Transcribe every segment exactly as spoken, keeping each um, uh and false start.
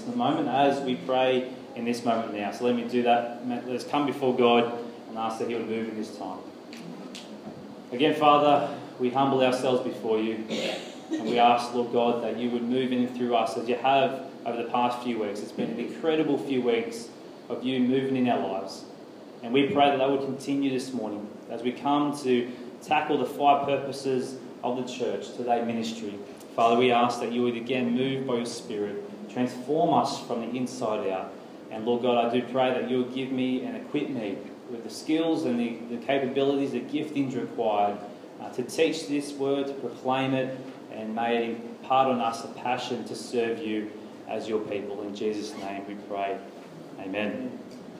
this moment as we pray in this moment now. So let me do that. Let's come before God and ask that He would move in this time. Again, Father, we humble ourselves before you, and we ask, Lord God, that you would move in through us as you have over the past few weeks. It's been an incredible few weeks of you moving in our lives. And we pray that that would continue this morning as we come to tackle the five purposes of the church, today ministry. Father, we ask that you would again move by your Spirit, transform us from the inside out. And Lord God, I do pray that you would give me and equip me with the skills and the, the capabilities, the giftings required uh, to teach this word, to proclaim it, and may it impart on us a passion to serve you as your people. In Jesus' name we pray. Amen.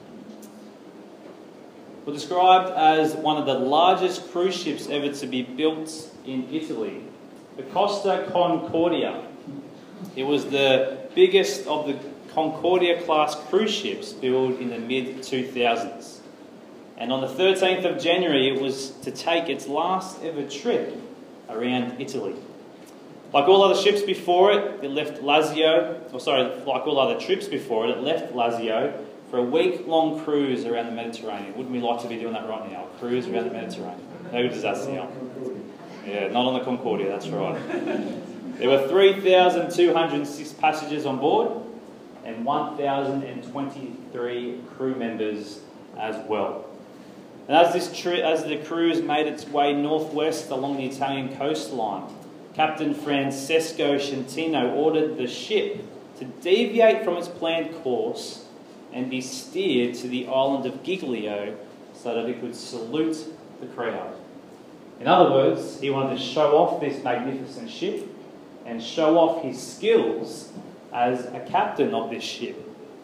We're described as one of the largest cruise ships ever to be built in Italy, the Costa Concordia. It was the biggest of the Concordia class cruise ships built in the mid two thousands. And on the thirteenth of January, it was to take its last ever trip around Italy. Like all other ships before it, it left Lazio, or sorry, like all other trips before it, it left Lazio for a week-long cruise around the Mediterranean. Wouldn't we like to be doing that right now? A cruise around the Mediterranean. How good does that sound? Yeah, not on the Concordia, that's right. There were three thousand two hundred six passengers on board and one thousand twenty-three crew members as well. And as this tri- as the cruise made its way northwest along the Italian coastline, Captain Francesco Centino ordered the ship to deviate from its planned course and be steered to the island of Giglio so that it could salute the crowd. In other words, he wanted to show off this magnificent ship and show off his skills as a captain of this ship.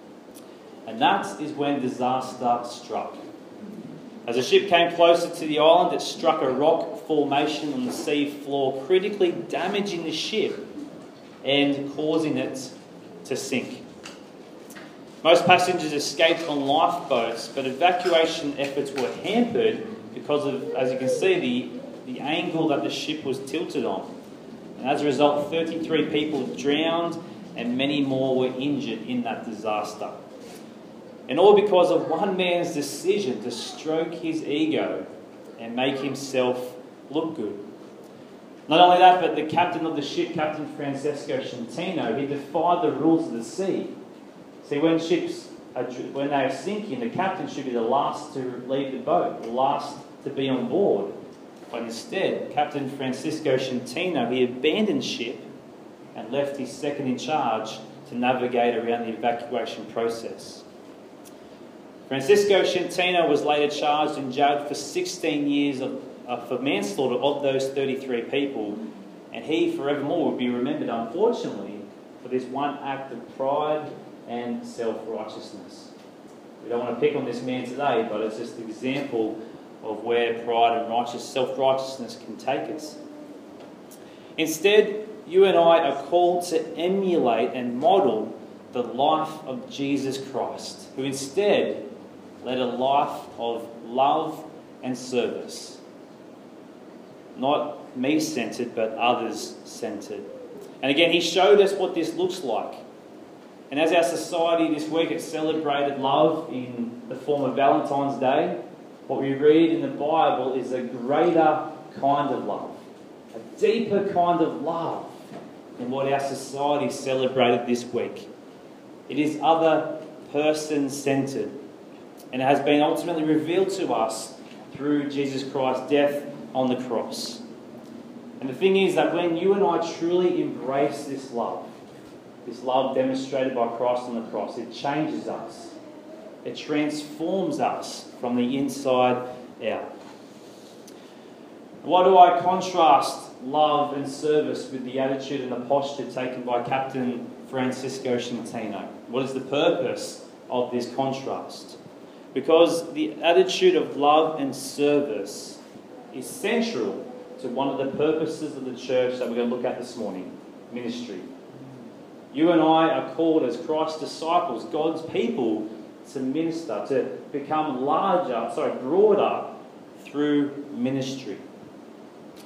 And that is when disaster struck. As the ship came closer to the island, it struck a rock formation on the sea floor, critically damaging the ship and causing it to sink. Most passengers escaped on lifeboats, but evacuation efforts were hampered because of, as you can see, the, the angle that the ship was tilted on. And as a result, thirty-three people drowned and many more were injured in that disaster. And all because of one man's decision to stroke his ego and make himself look good. Not only that, but the captain of the ship, Captain Francesco Centino, he defied the rules of the sea. See, when ships are, when they are sinking, the captain should be the last to leave the boat, the last to be on board. But instead, Captain Francesco Centino, he abandoned ship and left his second in charge to navigate around the evacuation process. Francisco Centino was later charged and jailed for sixteen years of, uh, for manslaughter of those thirty-three people, and he forevermore would be remembered, unfortunately, for this one act of pride and self-righteousness. We don't want to pick on this man today, but it's just an example of where pride and righteous self-righteousness can take us. Instead, you and I are called to emulate and model the life of Jesus Christ, who instead led a life of love and service. Not me-centered, but others-centered. And again, he showed us what this looks like. And as our society this week has celebrated love in the form of Valentine's Day, what we read in the Bible is a greater kind of love, a deeper kind of love than what our society celebrated this week. It is other person-centered, and it has been ultimately revealed to us through Jesus Christ's death on the cross. And the thing is that when you and I truly embrace this love, this love demonstrated by Christ on the cross, it changes us. It transforms us from the inside out. Why do I contrast love and service with the attitude and the posture taken by Captain Francisco Centino? What is the purpose of this contrast? Because the attitude of love and service is central to one of the purposes of the church that we're going to look at this morning, ministry. You and I are called as Christ's disciples, God's people, to minister, to become larger, sorry, broader through ministry.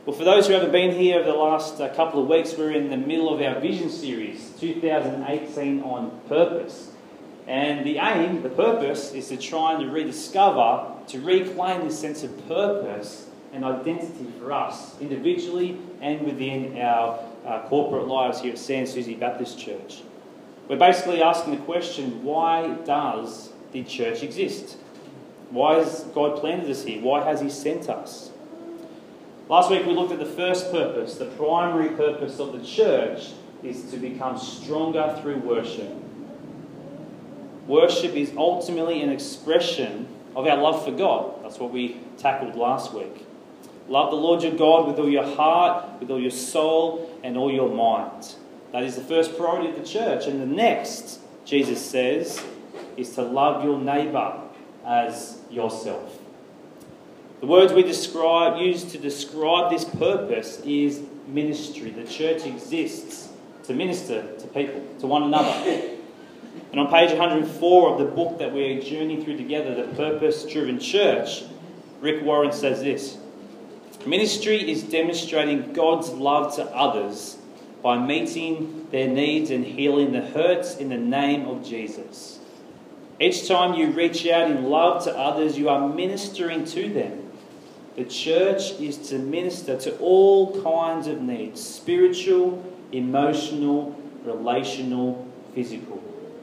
Well, for those who haven't been here over the last uh, couple of weeks, we're in the middle of our Vision Series, two thousand eighteen on purpose. And the aim, the purpose, is to try and to rediscover, to reclaim this sense of purpose and identity for us, individually and within our uh, corporate lives here at Sans Souci Baptist Church. We're basically asking the question, why does the church exist? Why has God planted us here? Why has He sent us? Last week we looked at the first purpose. The primary purpose of the church is to become stronger through worship. Worship is ultimately an expression of our love for God. That's what we tackled last week. Love the Lord your God with all your heart, with all your soul, and all your mind. That is the first priority of the church. And the next, Jesus says, is to love your neighbour as yourself. The words we describe, used to describe this purpose is ministry. The church exists to minister to people, to one another. And on page one hundred four of the book that we're journeying through together, The Purpose-Driven Church, Rick Warren says this: ministry is demonstrating God's love to others by meeting their needs and healing the hurts in the name of Jesus. Each time you reach out in love to others, you are ministering to them. The church is to minister to all kinds of needs: spiritual, emotional, relational, physical.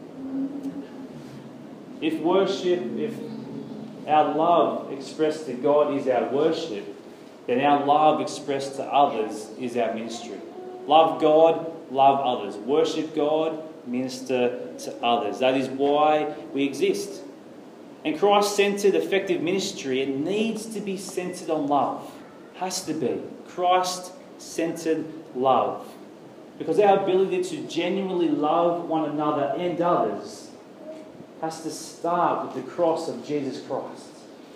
If worship, if our love expressed to God is our worship, then our love expressed to others is our ministry. Love God, love others. Worship God, minister to others. That is why we exist. And Christ-centered, effective ministry, it needs to be centered on love. Has to be. Christ-centered love. Because our ability to genuinely love one another and others has to start with the cross of Jesus Christ.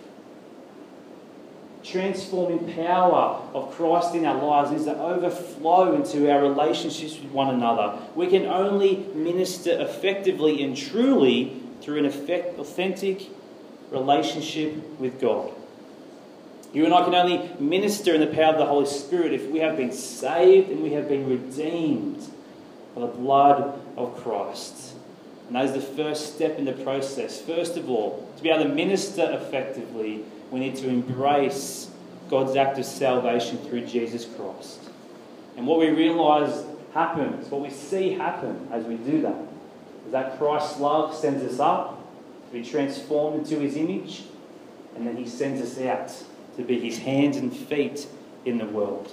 Transforming power of Christ in our lives needs to overflow into our relationships with one another. We can only minister effectively and truly through an effect, authentic relationship with God. You and I can only minister in the power of the Holy Spirit if we have been saved and we have been redeemed by the blood of Christ. And that is the first step in the process. First of all, to be able to minister effectively, we need to embrace God's act of salvation through Jesus Christ. And what we realise happens, what we see happen as we do that, is that Christ's love sends us up to be transformed into His image, and then He sends us out to be His hands and feet in the world.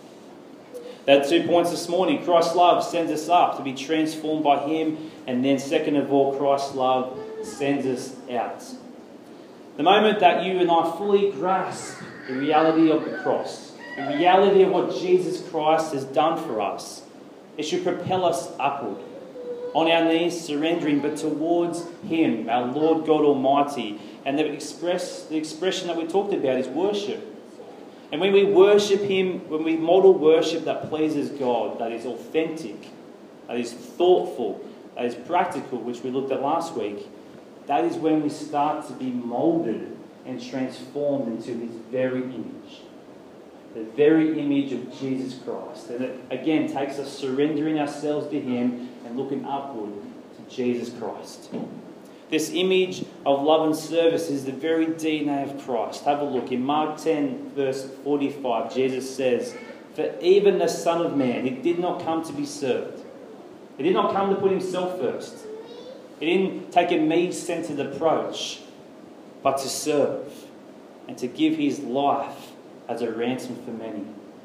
That's two points this morning. Christ's love sends us up to be transformed by Him, and then second of all, Christ's love sends us out. The moment that you and I fully grasp the reality of the cross, the reality of what Jesus Christ has done for us, it should propel us upward, on our knees, surrendering, but towards Him, our Lord God Almighty. And the, express, the expression that we talked about is worship. And when we worship Him, when we model worship that pleases God, that is authentic, that is thoughtful, that is practical, which we looked at last week, that is when we start to be moulded and transformed into His very image. The very image of Jesus Christ. And it, again, takes us surrendering ourselves to Him and looking upward to Jesus Christ. This image of love and service is the very D N A of Christ. Have a look. In Mark ten, verse forty-five, Jesus says, "For even the Son of Man, He did not come to be served." He did not come to put Himself first. He didn't take a me-centered approach, but to serve and to give His life as a ransom for many.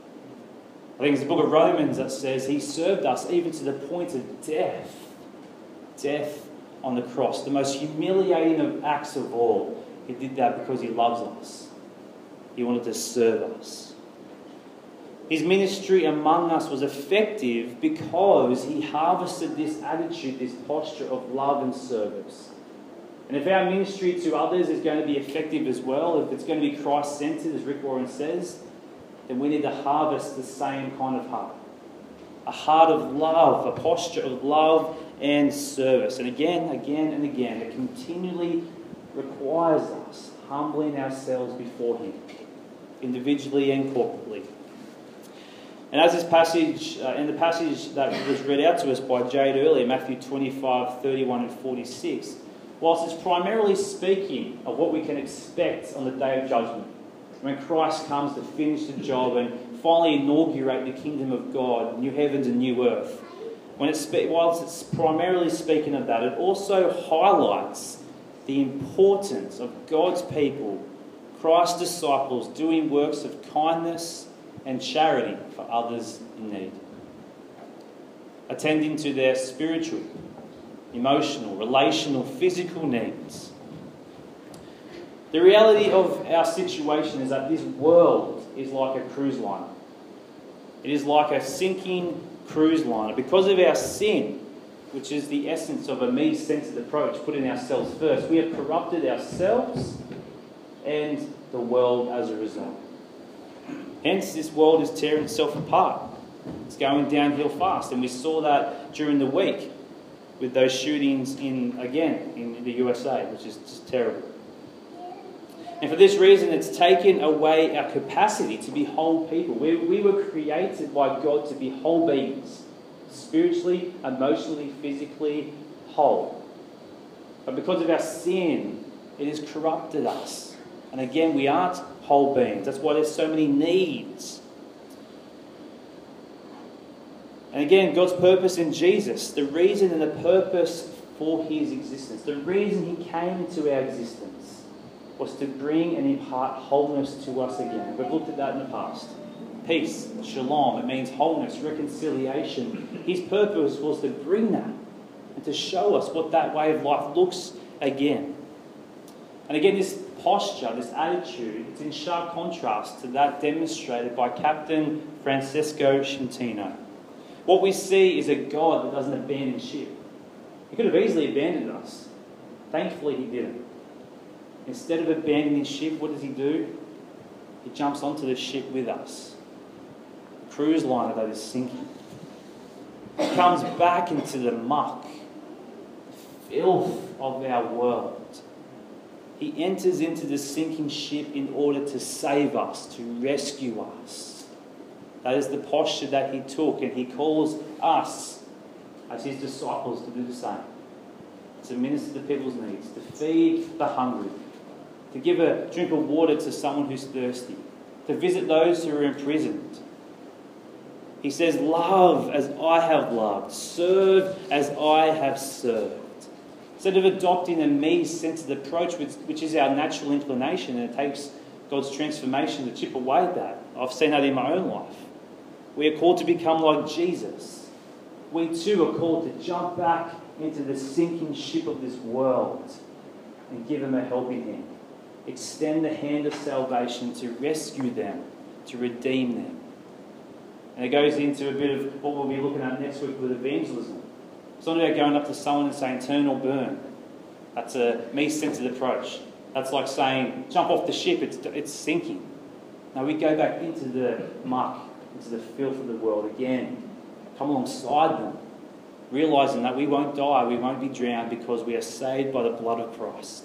I think it's the book of Romans that says He served us even to the point of death. Death on the cross. The most humiliating of acts of all. He did that because He loves us. He wanted to serve us. His ministry among us was effective because He harvested this attitude, this posture of love and service. And if our ministry to others is going to be effective as well, if it's going to be Christ-centered, as Rick Warren says, then we need to harvest the same kind of heart. A heart of love, a posture of love and service. And again, again and again, it continually requires us humbling ourselves before Him, individually and corporately. And as this passage, uh, in the passage that was read out to us by Jade earlier, Matthew twenty-five, thirty-one and forty-six, whilst it's primarily speaking of what we can expect on the day of judgment, when Christ comes to finish the job and finally inaugurate the kingdom of God, new heavens and new earth. When it's spe- whilst it's primarily speaking of that, it also highlights the importance of God's people, Christ's disciples, doing works of kindness and charity for others in need, attending to their spiritual, emotional, relational, physical needs. The reality of our situation is that this world is like a cruise liner. It is like a sinking cruise liner. Because of our sin, which is the essence of a me-centered approach, putting ourselves first, we have corrupted ourselves and the world as a result. Hence, this world is tearing itself apart. It's going downhill fast, and we saw that during the week with those shootings in, again, in the U S A, which is just terrible. And for this reason, it's taken away our capacity to be whole people. We, we were created by God to be whole beings, spiritually, emotionally, physically whole. But because of our sin, it has corrupted us. And again, we aren't whole beings. That's why there's so many needs. And again, God's purpose in Jesus, the reason and the purpose for his existence, the reason he came into our existence, was to bring and impart wholeness to us again. We've looked at that in the past. Peace, shalom, it means wholeness, reconciliation. His purpose was to bring that and to show us what that way of life looks again. And again, this posture, this attitude, it's in sharp contrast to that demonstrated by Captain Francesco Centino. What we see is a God that doesn't abandon ship. He could have easily abandoned us. Thankfully, he didn't. Instead of abandoning ship, what does he do? He jumps onto the ship with us. A cruise liner that is sinking. He comes back into the muck, the filth of our world. He enters into the sinking ship in order to save us, to rescue us. That is the posture that he took, and he calls us as his disciples to do the same. To minister to people's needs, to feed the hungry, to give a drink of water to someone who's thirsty, to visit those who are imprisoned. He says, love as I have loved, serve as I have served. Instead of adopting a me-centered approach, which, which is our natural inclination, and it takes God's transformation to chip away at that. I've seen that in my own life. We are called to become like Jesus. We too are called to jump back into the sinking ship of this world and give them a helping hand. Extend the hand of salvation to rescue them, to redeem them. And it goes into a bit of what we'll be looking at next week with evangelism. It's not about going up to someone and saying, turn or burn. That's a me-centered approach. That's like saying, jump off the ship, it's, it's sinking. Now we go back into the muck, into the filth of the world again. Come alongside them, realising that we won't die, we won't be drowned because we are saved by the blood of Christ.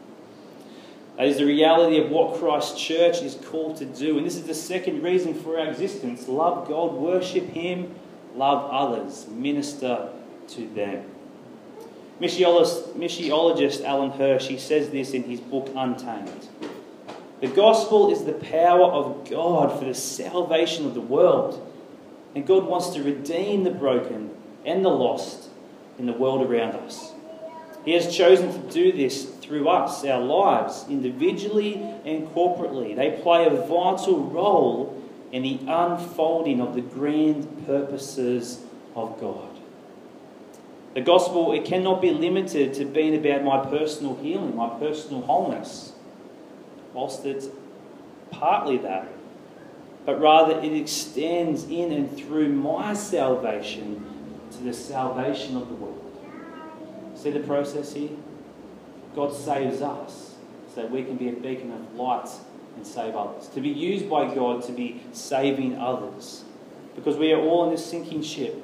That is the reality of what Christ's church is called to do. And this is the second reason for our existence. Love God, worship him, love others, minister to them. Missiologist, missiologist Alan Hirsch, he says this in his book Untamed. The gospel is the power of God for the salvation of the world. And God wants to redeem the broken and the lost in the world around us. He has chosen to do this through us, our lives, individually and corporately. They play a vital role in the unfolding of the grand purposes of God. The gospel, it cannot be limited to being about my personal healing, my personal wholeness, whilst it's partly that, but rather it extends in and through my salvation to the salvation of the world. See the process here? God saves us so that we can be a beacon of light and save others. To be used by God to be saving others. Because we are all in this sinking ship.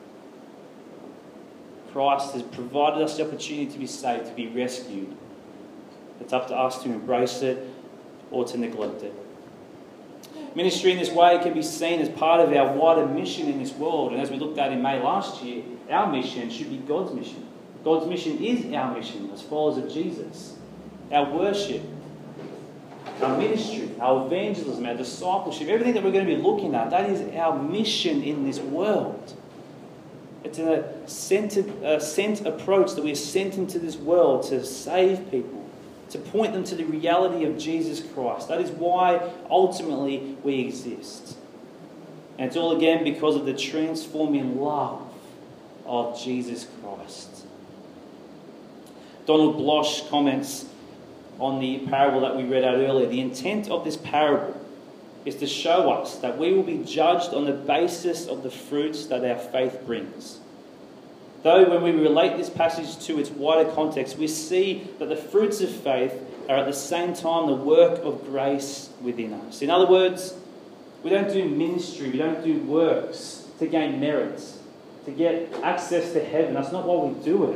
Christ has provided us the opportunity to be saved, to be rescued. It's up to us to embrace it or to neglect it. Ministry in this way can be seen as part of our wider mission in this world. And as we looked at in May last year, our mission should be God's mission. God's mission is our mission as followers of Jesus. Our worship, our ministry, our evangelism, our discipleship, everything that we're going to be looking at, that is our mission in this world. It's a centered, uh, sent approach that we are sent into this world to save people, to point them to the reality of Jesus Christ. That is why ultimately we exist. And it's all again because of the transforming love of Jesus Christ. Donald Blosh comments on the parable that we read out earlier. The intent of this parable is to show us that we will be judged on the basis of the fruits that our faith brings. Though when we relate this passage to its wider context, we see that the fruits of faith are at the same time the work of grace within us. In other words, we don't do ministry, we don't do works to gain merits, to get access to heaven. That's not why we do it.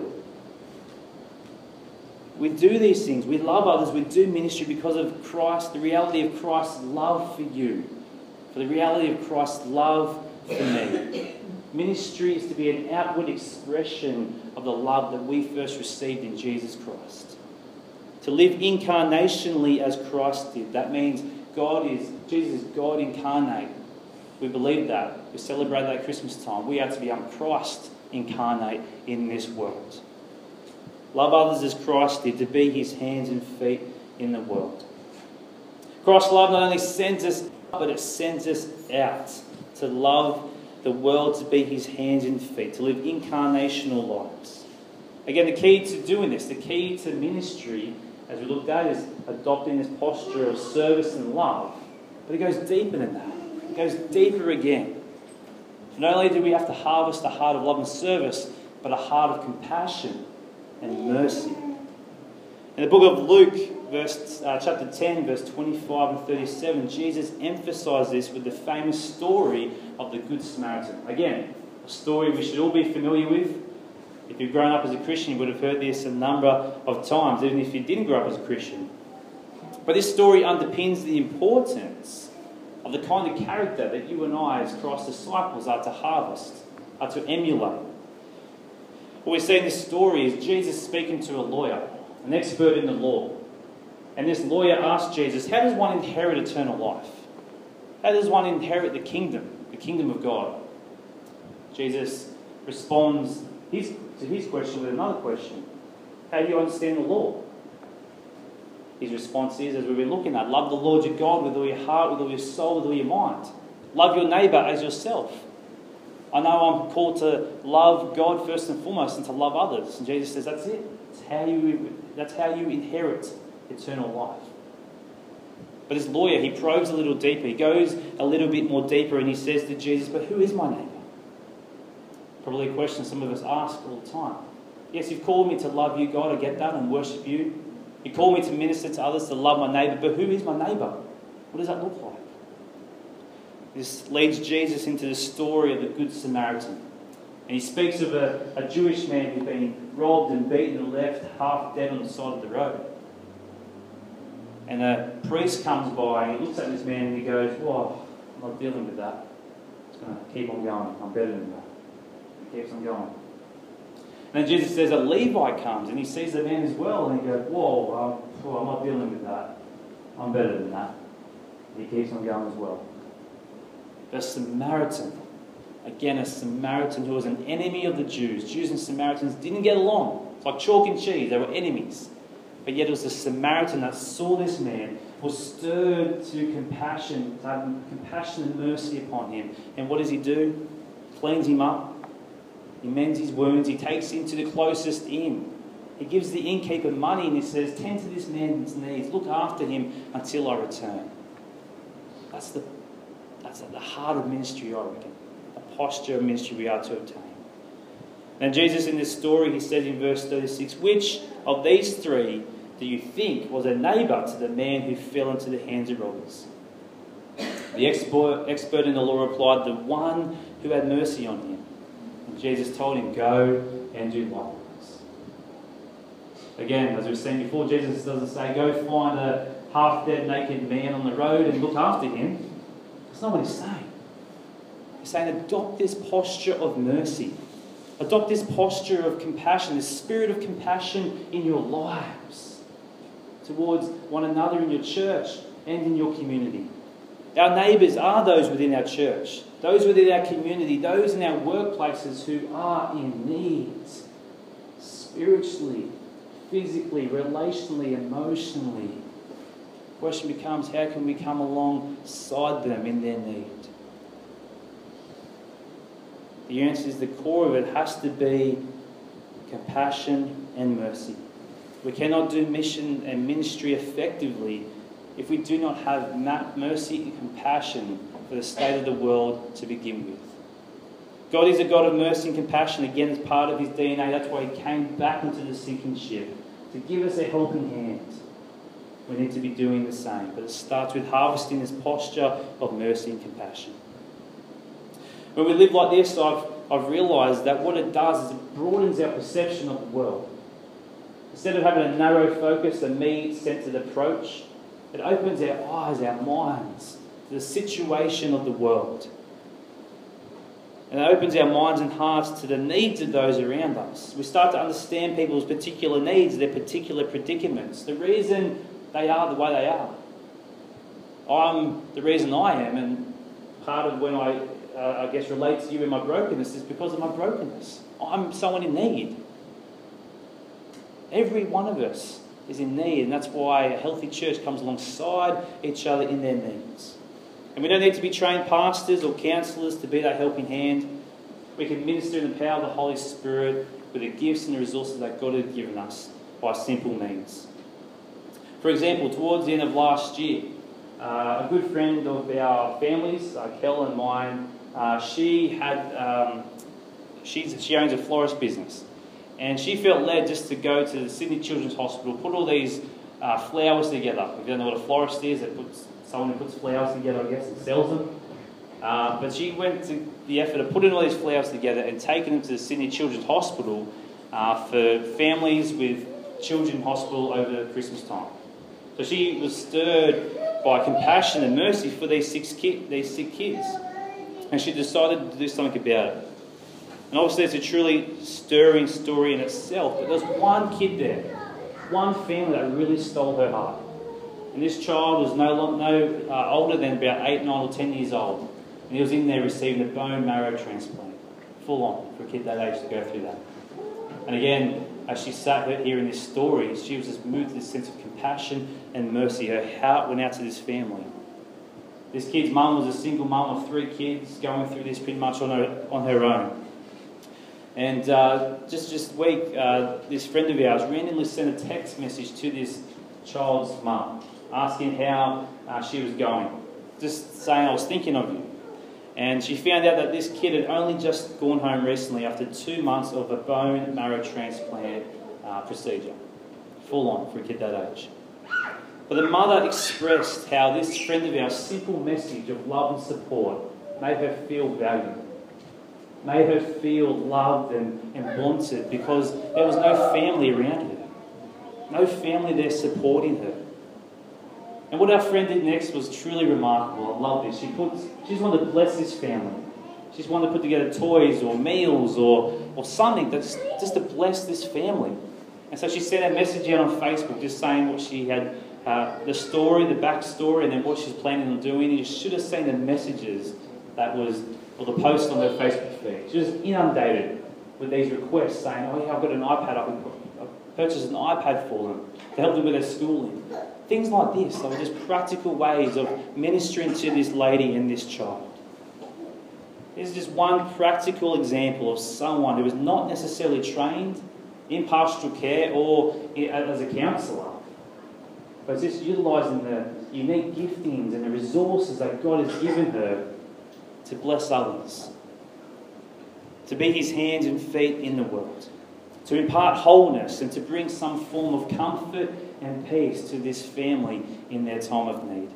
We do these things. We love others. We do ministry because of Christ, the reality of Christ's love for you, for the reality of Christ's love for me. Ministry is to be an outward expression of the love that we first received in Jesus Christ. To live incarnationally as Christ did. That means God is, Jesus is God incarnate. We believe that. We celebrate that at Christmas time. We are to become Christ incarnate in this world. Love others as Christ did, to be his hands and feet in the world. Christ's love not only sends us up, but it sends us out to love the world, to be his hands and feet, to live incarnational lives. Again, the key to doing this, the key to ministry, as we looked at, is adopting this posture of service and love. But it goes deeper than that. It goes deeper again. Not only do we have to harvest a heart of love and service, but a heart of compassion and mercy. In the book of Luke, verse, uh, chapter ten, verse twenty-five and thirty-seven, Jesus emphasised this with the famous story of the Good Samaritan. Again, a story we should all be familiar with. If you've grown up as a Christian, you would have heard this a number of times, even if you didn't grow up as a Christian. But this story underpins the importance of the kind of character that you and I, as Christ's disciples, are to harvest, are to emulate. What we see in this story is Jesus speaking to a lawyer, an expert in the law. And this lawyer asked Jesus, how does one inherit eternal life? How does one inherit the kingdom, the kingdom of God? Jesus responds his, to his question with another question. How do you understand the law? His response is, as we've been looking at, love the Lord your God with all your heart, with all your soul, with all your mind. Love your neighbour as yourself. I know I'm called to love God first and foremost and to love others. And Jesus says, that's it. That's how you, that's how you inherit eternal life. But this lawyer, he probes a little deeper. He goes a little bit more deeper and he says to Jesus, but who is my neighbour? Probably a question some of us ask all the time. Yes, you've called me to love you, God. I get that, and worship you. You call me to minister to others, to love my neighbour. But who is my neighbour? What does that look like? This leads Jesus into the story of the Good Samaritan. And he speaks of a, a Jewish man who'd been robbed and beaten and left half dead on the side of the road. And a priest comes by and he looks at this man and he goes, "Whoa, I'm not dealing with that. It's going to keep on going. I'm better than that." He keeps on going. And then Jesus says a Levite comes and he sees the man as well and he goes, "Whoa, um, oh, I'm not dealing with that. I'm better than that." And he keeps on going as well. A Samaritan, again a Samaritan who was an enemy of the Jews. Jews and Samaritans didn't get along. It's like chalk and cheese, they were enemies. But yet it was a Samaritan that saw this man, was stirred to compassion, to have compassion and mercy upon him. And what does he do? Cleans him up. He mends his wounds. He takes him to the closest inn. He gives the innkeeper money and he says, "Tend to this man's needs. Look after him until I return." That's the That's at the heart of ministry, I reckon. A posture of ministry we are to obtain. Now Jesus in this story, he said in verse thirty-six, "Which of these three do you think was a neighbour to the man who fell into the hands of robbers?" The expert, expert in the law replied, "The one who had mercy on him." And Jesus told him, "Go and do likewise." Again, as we've seen before, Jesus doesn't say, "Go find a half-dead naked man on the road and look after him." That's not what he's saying. He's saying adopt this posture of mercy. Adopt this posture of compassion, this spirit of compassion in your lives towards one another in your church and in your community. Our neighbours are those within our church, those within our community, those in our workplaces who are in need, spiritually, physically, relationally, emotionally. The question becomes, how can we come alongside them in their need? The answer is the core of it has to be compassion and mercy. We cannot do mission and ministry effectively if we do not have mercy and compassion for the state of the world to begin with. God is a God of mercy and compassion. Again, as part of his D N A, that's why he came back into the sinking ship, to give us a helping hand. We need to be doing the same. But it starts with harvesting this posture of mercy and compassion. When we live like this, I've, I've realised that what it does is it broadens our perception of the world. Instead of having a narrow focus, a me-centred approach, it opens our eyes, our minds to the situation of the world. And it opens our minds and hearts to the needs of those around us. We start to understand people's particular needs, their particular predicaments, the reason they are the way they are. I'm the reason I am, and part of when I, uh, I guess, relate to you in my brokenness is because of my brokenness. I'm someone in need. Every one of us is in need, and that's why a healthy church comes alongside each other in their needs. And we don't need to be trained pastors or counsellors to be that helping hand. We can minister in the power of the Holy Spirit with the gifts and the resources that God has given us by simple means. For example, towards the end of last year, uh, a good friend of our families, uh, Kel and mine, uh, she had um, she's, she owns a florist business. And she felt led just to go to the Sydney Children's Hospital, put all these uh, flowers together. If you don't know what a florist is, it puts someone who puts flowers together, I guess, and sells them. Uh, but she went to the effort of putting all these flowers together and taking them to the Sydney Children's Hospital uh, for families with children in hospital over Christmas time. So she was stirred by compassion and mercy for these six ki- these sick kids. And she decided to do something about it. And obviously it's a truly stirring story in itself, but there's one kid there, one family that really stole her heart. And this child was no, long, no uh, older than about eight, nine or ten years old. And he was in there receiving a bone marrow transplant. Full on for a kid that age to go through that. And again, as she sat here in this story, she was just moved to this sense of compassion and mercy. Her heart went out to this family. This kid's mum was a single mum of three kids going through this pretty much on her, on her own. And uh, just this week, uh, this friend of ours randomly sent a text message to this child's mum, asking how uh, she was going. Just saying, I was thinking of you. And she found out that this kid had only just gone home recently after two months of a bone marrow transplant uh, procedure. Full on for a kid that age. But the mother expressed how this friend of ours' simple message of love and support made her feel valued. Made her feel loved and, and wanted because there was no family around her. No family there supporting her. And what our friend did next was truly remarkable. I love this. She put, she just wanted to bless this family. She just wanted to put together toys or meals or, or something that's just to bless this family. And so she sent a message out on Facebook just saying what she had, uh, the story, the backstory, and then what she's planning on doing. And you should have seen the messages that was, or the post on her Facebook feed. She was inundated with these requests saying, oh yeah, I've got an iPad, I can purchase an iPad for them to help them with their schooling. Things like this, they were just practical ways of ministering to this lady and this child. This is just one practical example of someone who is not necessarily trained in pastoral care or as a counsellor, but just utilising the unique giftings and the resources that God has given her to bless others, to be his hands and feet in the world, to impart wholeness and to bring some form of comfort and peace to this family in their time of need.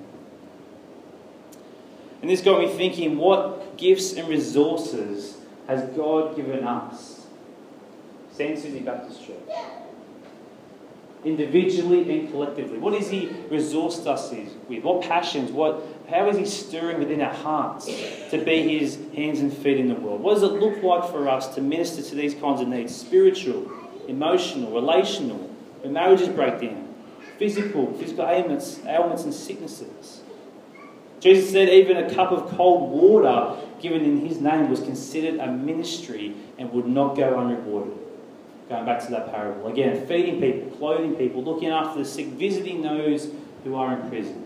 And this got me thinking, what gifts and resources has God given us? Saint Susie Baptist Church. individually and collectively? What has He resourced us with? What passions? What? How is He stirring within our hearts to be His hands and feet in the world? What does it look like for us to minister to these kinds of needs? Spiritual, emotional, relational, when marriages break down, physical, physical ailments, ailments and sicknesses. Jesus said even a cup of cold water given in His name was considered a ministry and would not go unrewarded. Going back to that parable. Again, feeding people, clothing people, looking after the sick, visiting those who are in prison.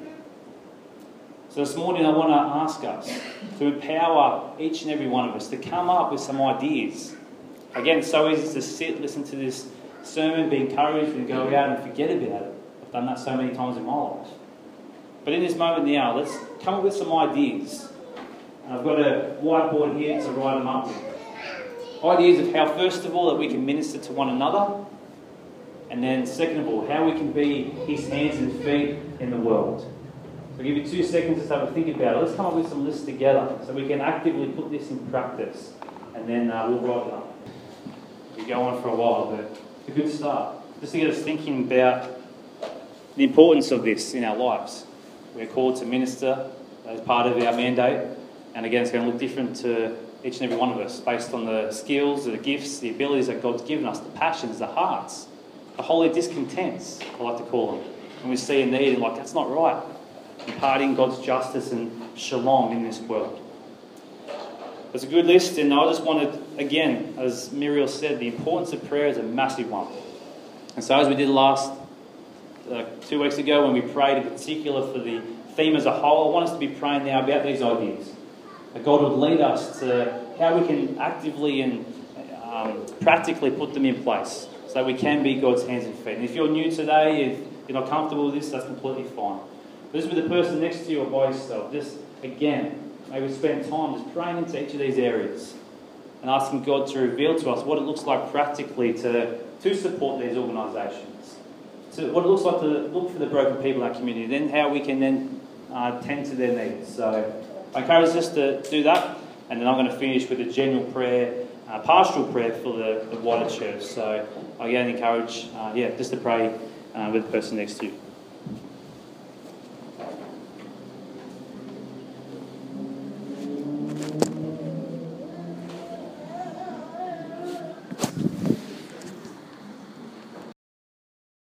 So this morning I want to ask us to empower each and every one of us to come up with some ideas. Again, it's so easy to sit, listen to this sermon, be encouraged and go out and forget about it. I've done that so many times in my life. But in this moment now, let's come up with some ideas. And I've got a whiteboard here to write them up with. Ideas of how, first of all, that we can minister to one another. And then, second of all, how we can be His hands and feet in the world. So I'll give you two seconds to have a think about it. Let's come up with some lists together so we can actively put this in practice. And then uh, we'll write it up. We go on for a while, but it's a good start. Just to get us thinking about the importance of this in our lives. We're called to minister as part of our mandate. And again, it's going to look different to each and every one of us based on the skills, the gifts, the abilities that God's given us, the passions, the hearts, the holy discontents, I like to call them. When we see a need and like, that's not right. Imparting God's justice and shalom in this world. It's a good list, and I just wanted, again, as Muriel said, the importance of prayer is a massive one. And so as we did last uh, two weeks ago when we prayed in particular for the theme as a whole, I want us to be praying now about these ideas. That God would lead us to how we can actively and um, practically put them in place so that we can be God's hands and feet. And if you're new today, if you're not comfortable with this, that's completely fine. But just with the person next to you or by yourself, just again, maybe spend time just praying into each of these areas and asking God to reveal to us what it looks like practically to, to support these organisations. So what it looks like to look for the broken people in our community, then how we can then uh, tend to their needs. So I encourage us to do that, and then I'm going to finish with a general prayer, uh, pastoral prayer for the, the wider church. So I again encourage, uh, yeah, just to pray uh, with the person next to you.